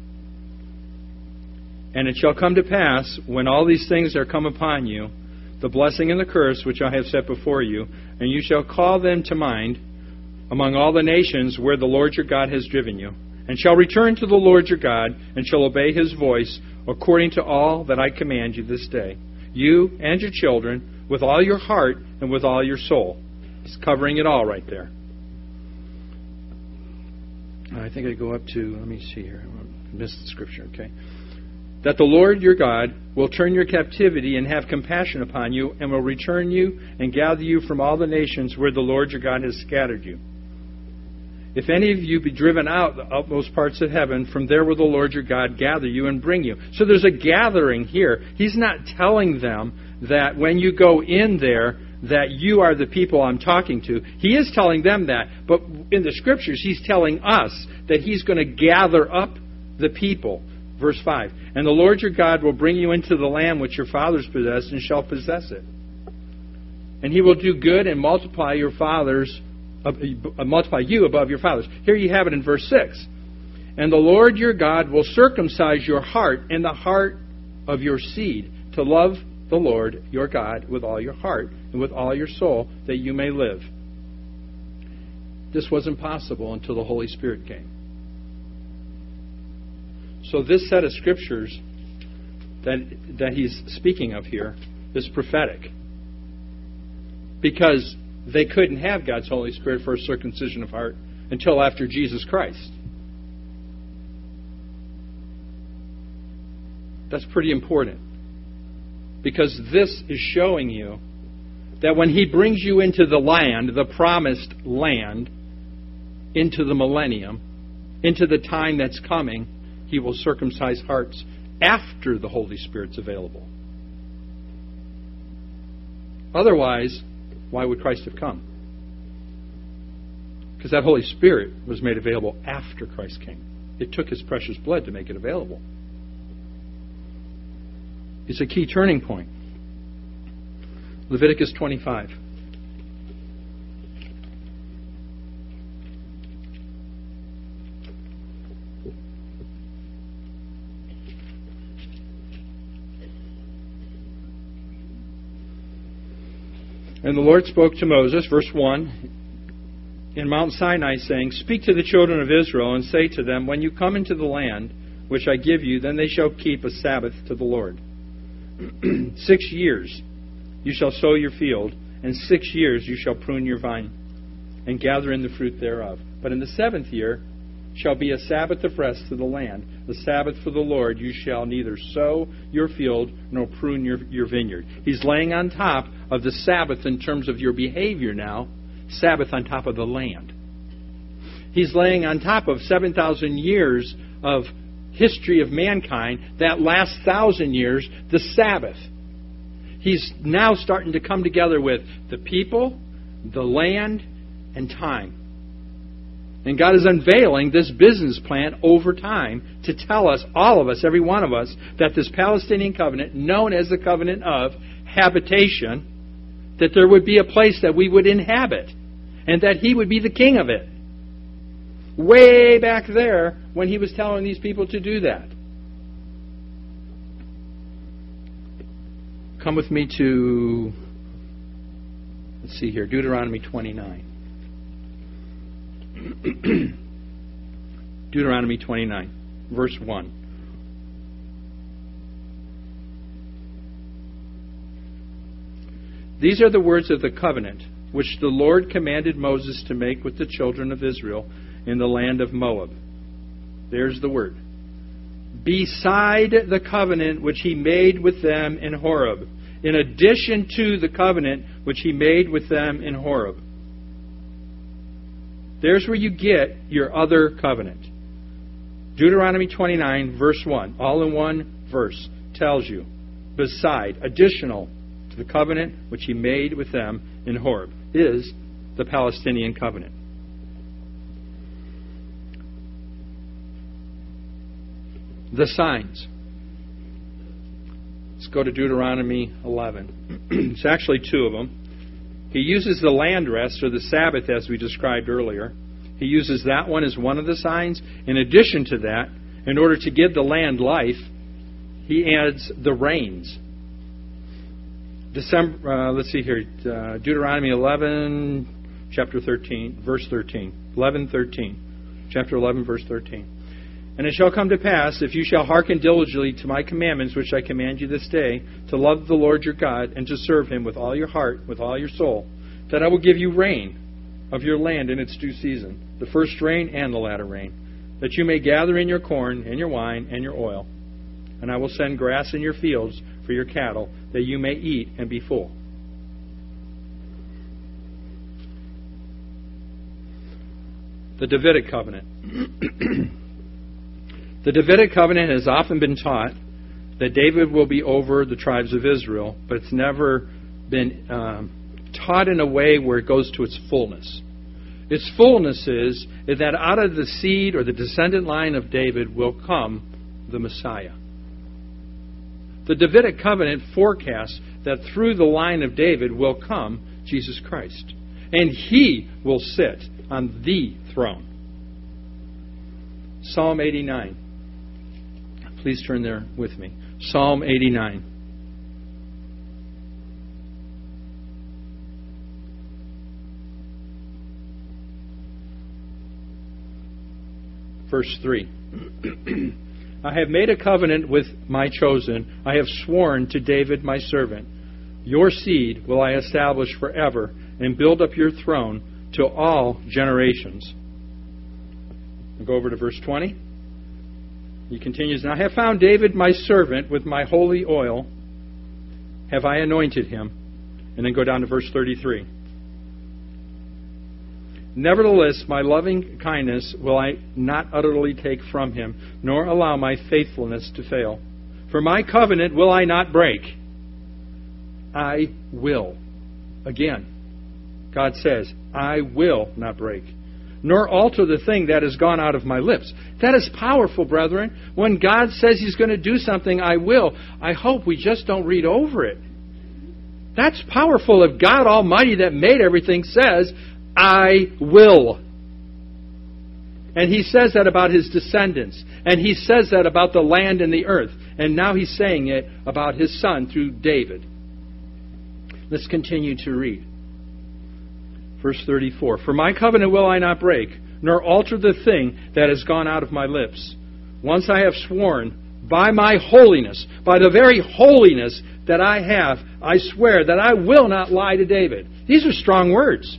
And it shall come to pass, when all these things are come upon you, the blessing and the curse which I have set before you, and you shall call them to mind among all the nations where the Lord your God has driven you, and shall return to the Lord your God, and shall obey His voice, according to all that I command you this day, you and your children, with all your heart and with all your soul. He's covering it all right there. I think I go up to, let me see here, I missed the scripture, okay. That the Lord your God will turn your captivity and have compassion upon you, and will return you and gather you from all the nations where the Lord your God has scattered you. If any of you be driven out the utmost parts of heaven, from there will the Lord your God gather you and bring you. So there's a gathering here. He's not telling them that when you go in there, that you are the people I'm talking to. He is telling them that. But in the Scriptures, He's telling us that He's going to gather up the people. Verse five. And the Lord your God will bring you into the land which your fathers possessed, and shall possess it. And He will do good and multiply your fathers Uh, multiply you above your fathers. Here you have it in verse six. And the Lord your God will circumcise your heart and the heart of your seed, to love the Lord your God with all your heart and with all your soul, that you may live. This wasn't possible until the Holy Spirit came. So this set of scriptures that that he's speaking of here is prophetic. Because they couldn't have God's Holy Spirit for a circumcision of heart until after Jesus Christ. That's pretty important. Because this is showing you that when He brings you into the land, the promised land, into the millennium, into the time that's coming, He will circumcise hearts after the Holy Spirit's available. Otherwise, why would Christ have come? Because that Holy Spirit was made available after Christ came. It took His precious blood to make it available. It's a key turning point. Leviticus twenty-five. And the Lord spoke to Moses, verse one, in Mount Sinai, saying, Speak to the children of Israel, and say to them, When you come into the land which I give you, then they shall keep a Sabbath to the Lord. Six years you shall sow your field, and six years you shall prune your vine, and gather in the fruit thereof. But in the seventh year shall be a Sabbath of rest to the land, the Sabbath for the Lord. You shall neither sow your field nor prune your, your vineyard. He's laying on top of the Sabbath in terms of your behavior now, Sabbath on top of the land. He's laying on top of seven thousand years of history of mankind, that last thousand years, the Sabbath. He's now starting to come together with the people, the land, and time. And God is unveiling this business plan over time to tell us, all of us, every one of us, that this Palestinian covenant, known as the covenant of habitation, that there would be a place that we would inhabit, and that He would be the king of it. Way back there when He was telling these people to do that. Come with me to, let's see here, Deuteronomy twenty-nine. Deuteronomy twenty-nine, verse one. These are the words of the covenant which the Lord commanded Moses to make with the children of Israel in the land of Moab. There's the word. Beside the covenant which He made with them in Horeb, in addition to the covenant which He made with them in Horeb. There's where you get your other covenant. Deuteronomy twenty-nine, verse one, all in one verse, tells you, beside, additional to the covenant which He made with them in Horeb, is the Palestinian covenant. The signs. Let's go to Deuteronomy eleven. It's actually two of them. He uses the land rest, or the Sabbath, as we described earlier. He uses that one as one of the signs. In addition to that, in order to give the land life, He adds the rains. December. Uh, let's see here. Uh, Deuteronomy eleven, chapter thirteen, verse thirteen. eleven thirteen. Chapter eleven, verse thirteen. And it shall come to pass, if you shall hearken diligently to my commandments, which I command you this day, to love the Lord your God, and to serve Him with all your heart, with all your soul, that I will give you rain of your land in its due season, the first rain and the latter rain, that you may gather in your corn, and your wine, and your oil. And I will send grass in your fields for your cattle, that you may eat and be full. The Davidic covenant. The Davidic covenant has often been taught that David will be over the tribes of Israel, but it's never been um, taught in a way where it goes to its fullness. Its fullness is, is that out of the seed or the descendant line of David will come the Messiah. The Davidic covenant forecasts that through the line of David will come Jesus Christ, and He will sit on the throne. Psalm eighty-nine. Please turn there with me. Psalm eighty-nine. Verse three. I have made a covenant with my chosen. I have sworn to David my servant. Your seed will I establish forever and build up your throne to all generations. We'll go over to verse twenty. He continues, and I have found David my servant with my holy oil. Have I anointed him? And then go down to verse thirty-three. Nevertheless, my loving kindness will I not utterly take from him, nor allow my faithfulness to fail. For my covenant will I not break. I will. Again, God says, I will not break, nor alter the thing that has gone out of my lips. That is powerful, brethren. When God says He's going to do something, I will. I hope we just don't read over it. That's powerful if God Almighty that made everything says, I will. And He says that about His descendants. And He says that about the land and the earth. And now He's saying it about His Son through David. Let's continue to read. Verse thirty-four, for my covenant will I not break, nor alter the thing that has gone out of my lips. Once I have sworn, by my holiness, by the very holiness that I have, I swear that I will not lie to David. These are strong words.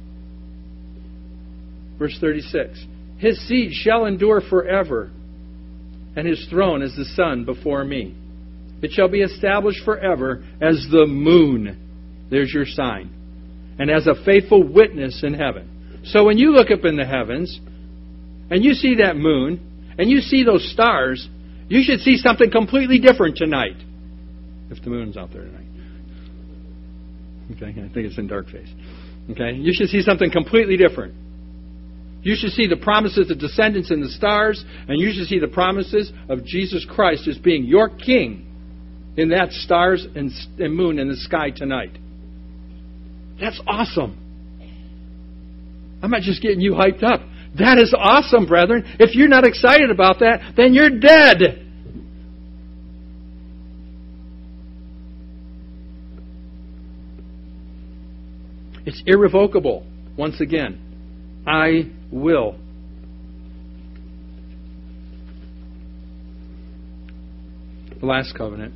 Verse thirty-six, his seed shall endure forever, and his throne is the sun before me. It shall be established forever as the moon. There's your sign. And as a faithful witness in heaven. So when you look up in the heavens, and you see that moon, and you see those stars, you should see something completely different tonight. If the moon's out there tonight. Okay, I think it's in dark phase. Okay, you should see something completely different. You should see the promises of descendants in the stars, and you should see the promises of Jesus Christ as being your king in that stars and, and moon in the sky tonight. That's awesome. I'm not just getting you hyped up. That is awesome, brethren. If you're not excited about that, then you're dead. It's irrevocable. Once again, I will. The last covenant,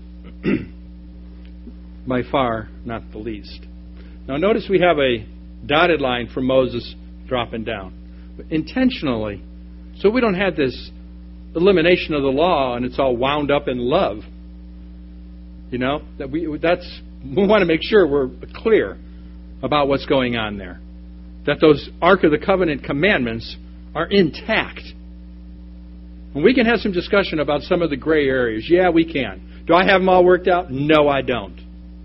by far not the least. Now notice we have a dotted line for Moses dropping down. Intentionally, so we don't have this elimination of the law and it's all wound up in love. You know, that we that's we want to make sure we're clear about what's going on there. That those Ark of the Covenant commandments are intact. And we can have some discussion about some of the gray areas. Yeah, we can. Do I have them all worked out? No, I don't.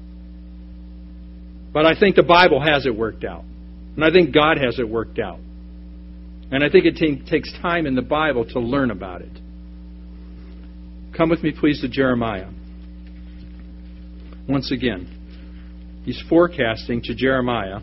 But I think the Bible has it worked out. And I think God has it worked out. And I think it t- takes time in the Bible to learn about it. Come with me, please, to Jeremiah. Once again, he's forecasting to Jeremiah.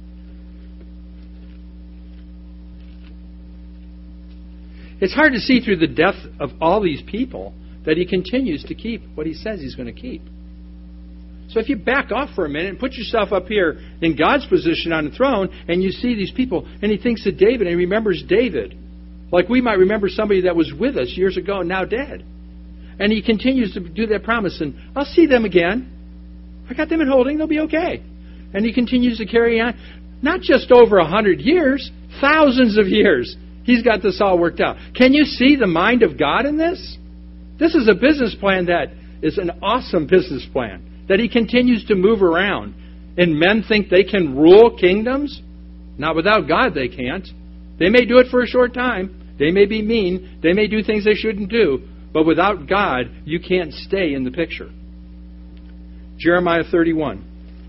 It's hard to see through the depth of all these people that he continues to keep what he says he's going to keep. So if you back off for a minute and put yourself up here in God's position on the throne and you see these people and he thinks of David and he remembers David like we might remember somebody that was with us years ago and now dead. And he continues to do that promise and I'll see them again. I got them in holding. They'll be okay. And he continues to carry on. Not just over a hundred years, thousands of years. He's got this all worked out. Can you see the mind of God in this? This is a business plan that is an awesome business plan. That he continues to move around. And men think they can rule kingdoms? Not without God they can't. They may do it for a short time. They may be mean. They may do things they shouldn't do. But without God, you can't stay in the picture. Jeremiah thirty-one.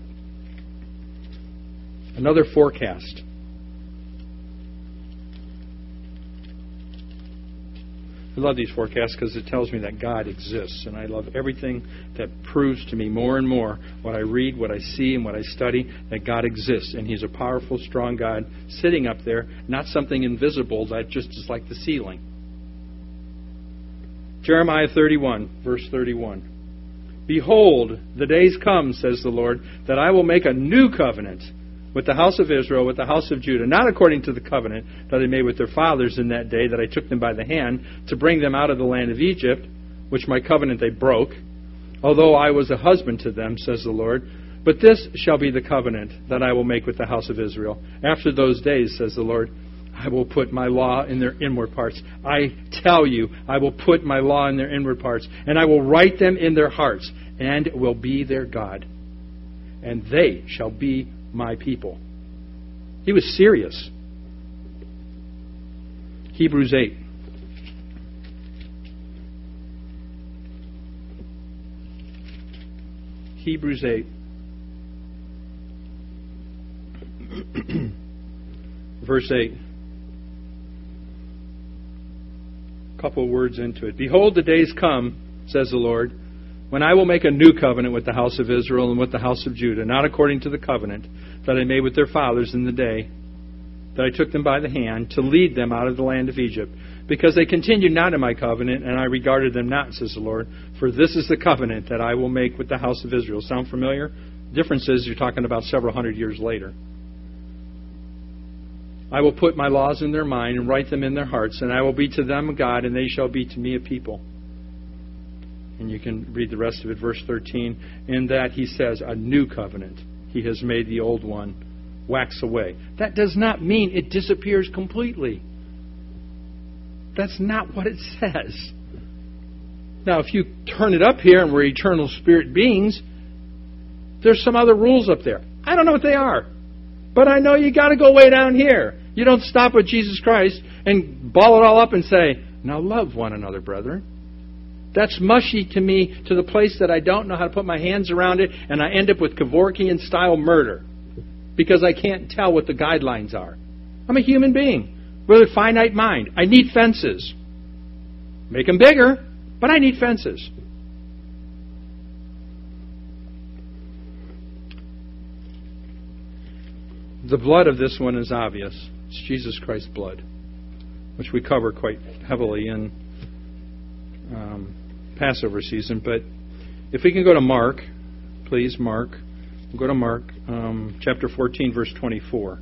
Another forecast. I love these forecasts because it tells me that God exists. And I love everything that proves to me more and more what I read, what I see, and what I study, that God exists. And He's a powerful, strong God sitting up there, not something invisible that just is like the ceiling. Jeremiah thirty-one, verse thirty-one. Behold, the days come, says the Lord, that I will make a new covenant with the house of Israel, with the house of Judah, not according to the covenant that I made with their fathers in that day that I took them by the hand to bring them out of the land of Egypt, which my covenant they broke, although I was a husband to them, says the Lord. But this shall be the covenant that I will make with the house of Israel. After those days, says the Lord, I will put my law in their inward parts. I tell you, I will put my law in their inward parts, and I will write them in their hearts, and will be their God. And they shall be my people. He was serious. Hebrews eight. Hebrews eight. Verse eight. A couple of words into it. Behold, the days come, says the Lord, when I will make a new covenant with the house of Israel and with the house of Judah, not according to the covenant that I made with their fathers in the day that I took them by the hand to lead them out of the land of Egypt, because they continued not in my covenant, and I regarded them not, says the Lord. For this is the covenant that I will make with the house of Israel. Sound familiar? Difference is you're talking about several hundred years later. I will put my laws in their mind and write them in their hearts, and I will be to them a God, and they shall be to me a people. And you can read the rest of it, verse thirteen. In that he says, a new covenant. He has made the old one wax away. That does not mean it disappears completely. That's not what it says. Now, if you turn it up here and we're eternal spirit beings, there's some other rules up there. I don't know what they are. But I know you got to go way down here. You don't stop with Jesus Christ and ball it all up and say, now love one another, brethren. That's mushy to me to the place that I don't know how to put my hands around it, and I end up with Kevorkian-style murder because I can't tell what the guidelines are. I'm a human being with a finite mind. I need fences. Make them bigger, but I need fences. The blood of this one is obvious. It's Jesus Christ's blood, which we cover quite heavily in um, Passover season. But if we can go to Mark, please, Mark. We'll go to Mark, um, chapter fourteen, verse twenty-four.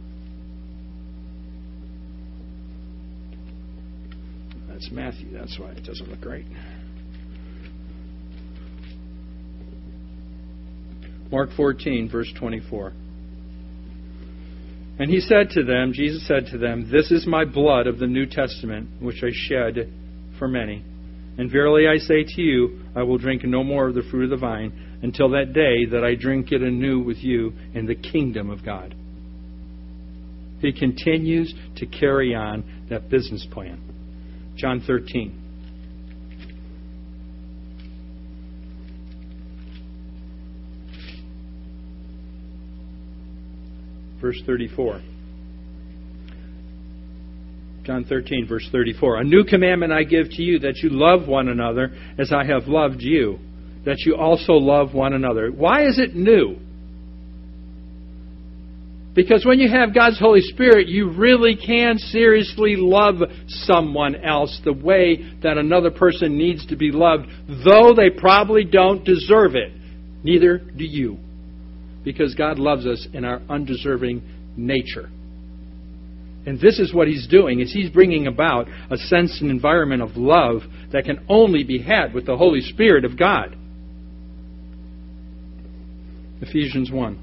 That's Matthew. That's why it doesn't look right. Mark fourteen, verse twenty-four. And he said to them, Jesus said to them, this is my blood of the New Testament, which I shed for many. And verily I say to you, I will drink no more of the fruit of the vine until that day that I drink it anew with you in the kingdom of God. He continues to carry on that business plan. John thirteen. Verse thirty-four. John thirteen, verse thirty-four. A new commandment I give to you, that you love one another as I have loved you, that you also love one another. Why is it new? Because when you have God's Holy Spirit, you really can seriously love someone else the way that another person needs to be loved, though they probably don't deserve it. Neither do you. Because God loves us in our undeserving nature. And this is what He's doing, is He's bringing about a sense and environment of love that can only be had with the Holy Spirit of God. Ephesians one.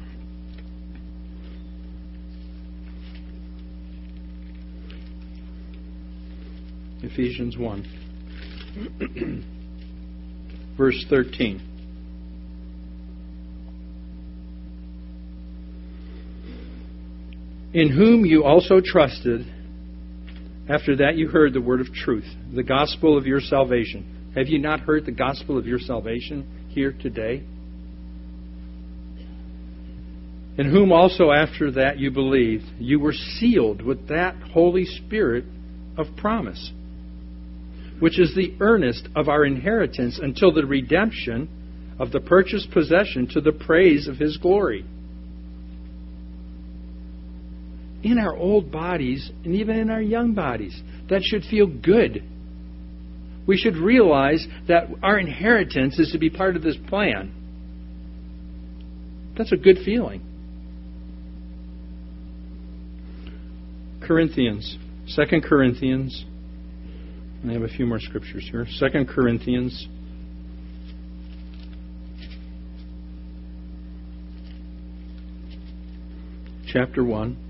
Ephesians one. Verse thirteen. In whom you also trusted, after that you heard the word of truth, the gospel of your salvation. Have you not heard the gospel of your salvation here today? In whom also after that you believed, you were sealed with that Holy Spirit of promise, which is the earnest of our inheritance until the redemption of the purchased possession to the praise of His glory. In our old bodies, and even in our young bodies, that should feel good. We should realize that our inheritance is to be part of this plan. That's a good feeling. Corinthians, Second Corinthians. I have a few more scriptures here. Second Corinthians. Chapter one.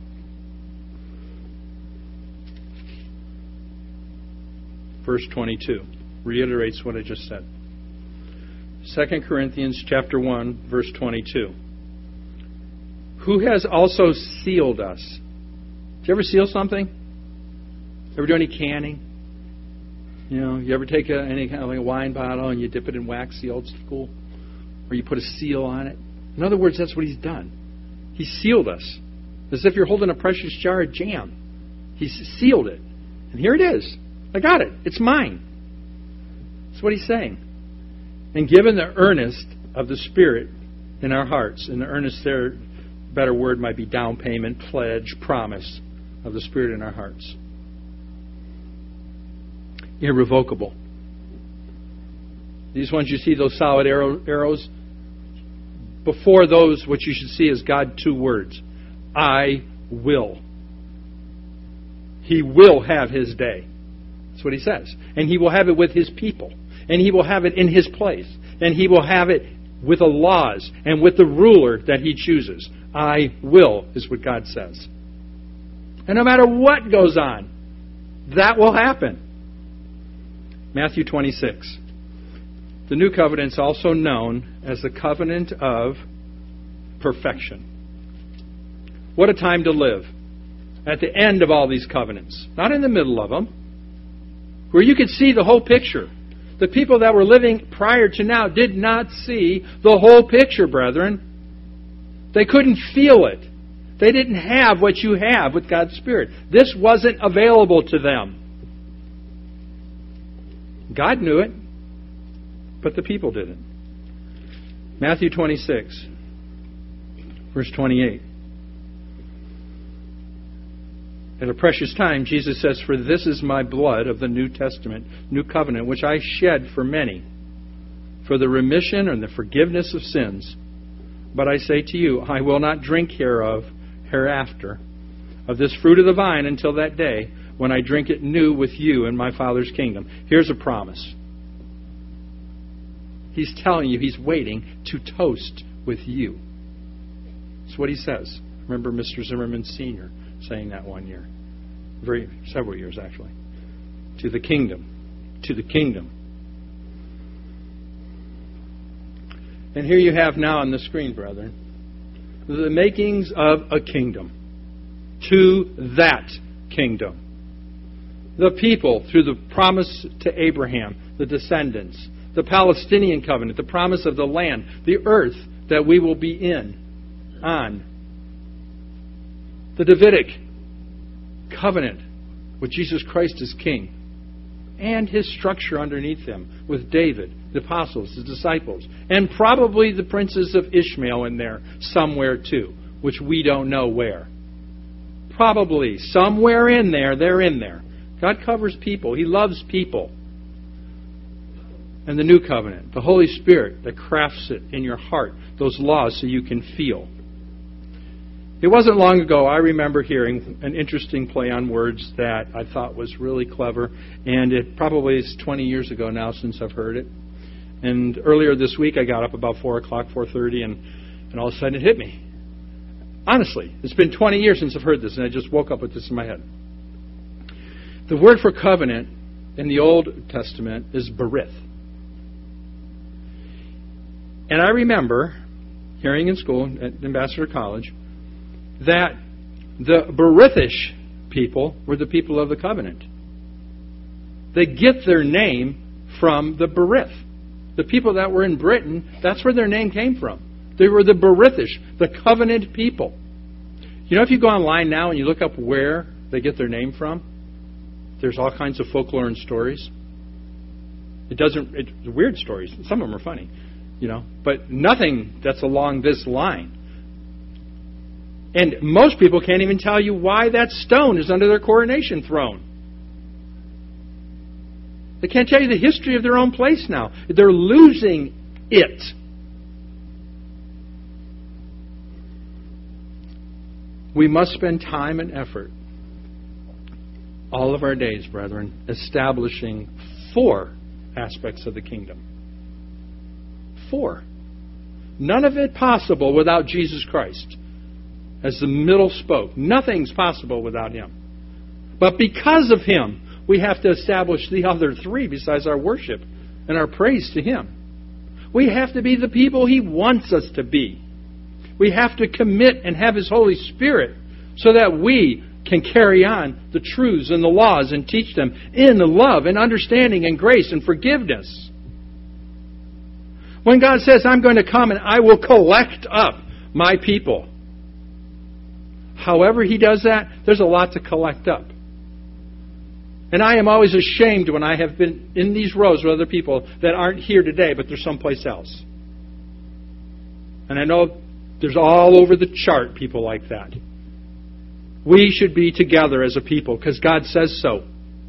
Verse twenty-two reiterates what I just said. Second Corinthians chapter one, verse twenty-two. Who has also sealed us? Did you ever seal something? Ever do any canning? You know, you ever take a, any kind of like a wine bottle and you dip it in wax, the old school? Or you put a seal on it? In other words, that's what He's done. He's sealed us. As if you're holding a precious jar of jam. He's sealed it. And here it is. I got it. It's mine. That's what He's saying. And given the earnest of the Spirit in our hearts, and the earnest there, better word might be down payment, pledge, promise of the Spirit in our hearts. Irrevocable. These ones you see, those solid arrow, arrows, before those what you should see is God two words. I will. He will have His day. That's what He says. And He will have it with His people. And He will have it in His place. And He will have it with the laws and with the ruler that He chooses. I will, is what God says. And no matter what goes on, that will happen. Matthew twenty-six. The new covenant is also known as the covenant of perfection. What a time to live. At the end of all these covenants. Not in the middle of them. Where you could see the whole picture. The people that were living prior to now did not see the whole picture, brethren. They couldn't feel it. They didn't have what you have with God's Spirit. This wasn't available to them. God knew it, but the people didn't. Matthew twenty-six, verse twenty-eight. At a precious time, Jesus says, "For this is my blood of the New Testament, New Covenant, which I shed for many, for the remission and the forgiveness of sins. But I say to you, I will not drink hereof hereafter, of this fruit of the vine, until that day when I drink it new with you in my Father's kingdom." Here's a promise. He's telling you He's waiting to toast with you. That's what He says. Remember Mister Zimmerman Senior saying that one year. Very several years, actually. To the kingdom. To the kingdom. And here you have now on the screen, brethren, the makings of a kingdom. To that kingdom. The people, through the promise to Abraham, the descendants, the Palestinian covenant, the promise of the land, the earth that we will be in, on. The Davidic covenant with Jesus Christ as King. And His structure underneath Him with David, the apostles, His disciples. And probably the princes of Ishmael in there somewhere too, which we don't know where. Probably somewhere in there, they're in there. God covers people. He loves people. And the new covenant, the Holy Spirit that crafts it in your heart, those laws so you can feel. It wasn't long ago I remember hearing an interesting play on words that I thought was really clever, and it probably is twenty years ago now since I've heard it. And earlier this week I got up about four o'clock, four thirty, and, and all of a sudden it hit me. Honestly, it's been twenty years since I've heard this, and I just woke up with this in my head. The word for covenant in the Old Testament is berith. And I remember hearing in school at Ambassador College that the Berithish people were the people of the covenant. They get their name from the Berith. The people that were in Britain, that's where their name came from. They were the Berithish, the covenant people. You know, if you go online now and you look up where they get their name from, there's all kinds of folklore and stories. It doesn't, it's weird stories. Some of them are funny, you know, but nothing that's along this line. And most people can't even tell you why that stone is under their coronation throne. They can't tell you the history of their own place now. They're losing it. We must spend time and effort, all of our days, brethren, establishing four aspects of the kingdom. Four. None of it possible without Jesus Christ as the middle spoke. Nothing's possible without Him. But because of Him, we have to establish the other three besides our worship and our praise to Him. We have to be the people He wants us to be. We have to commit and have His Holy Spirit so that we can carry on the truths and the laws and teach them in the love and understanding and grace and forgiveness. When God says, I'm going to come and I will collect up my people. However He does that, there's a lot to collect up. And I am always ashamed when I have been in these rows with other people that aren't here today, but they're someplace else. And I know there's all over the chart people like that. We should be together as a people because God says so.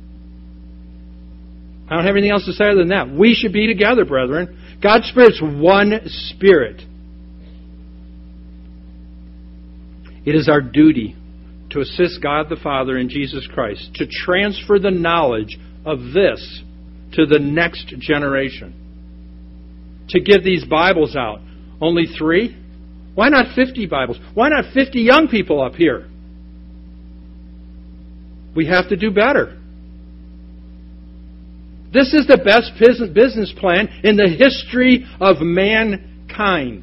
I don't have anything else to say other than that. We should be together, brethren. God's Spirit's one Spirit. It is our duty to assist God the Father and Jesus Christ to transfer the knowledge of this to the next generation. To give these Bibles out. Only three? Why not fifty Bibles? Why not fifty young people up here? We have to do better. This is the best business plan in the history of mankind.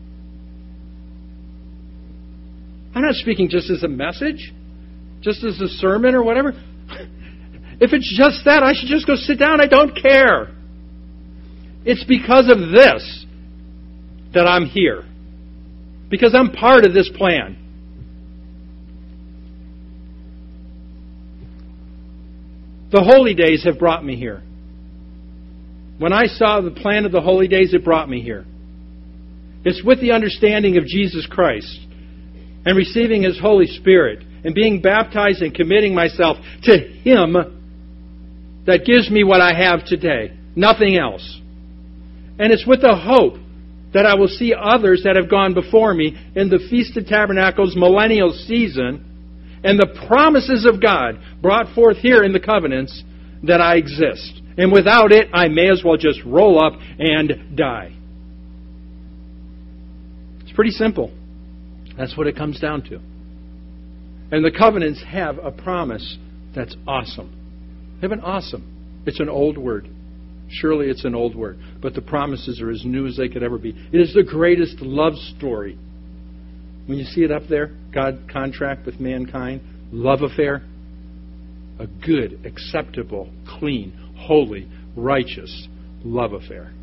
I'm not speaking just as a message, just as a sermon or whatever. If it's just that, I should just go sit down. I don't care. It's because of this that I'm here. Because I'm part of this plan. The Holy Days have brought me here. When I saw the plan of the Holy Days, it brought me here. It's with the understanding of Jesus Christ and receiving His Holy Spirit and being baptized and committing myself to Him that gives me what I have today. Nothing else. And it's with the hope that I will see others that have gone before me in the Feast of Tabernacles millennial season and the promises of God brought forth here in the covenants that I exist. And without it, I may as well just roll up and die. It's pretty simple. That's what it comes down to. And the covenants have a promise that's awesome. They have an awesome. It's an old word. Surely it's an old word. But the promises are as new as they could ever be. It is the greatest love story. When you see it up there, God contract with mankind, love affair, a good, acceptable, clean, holy, righteous love affair.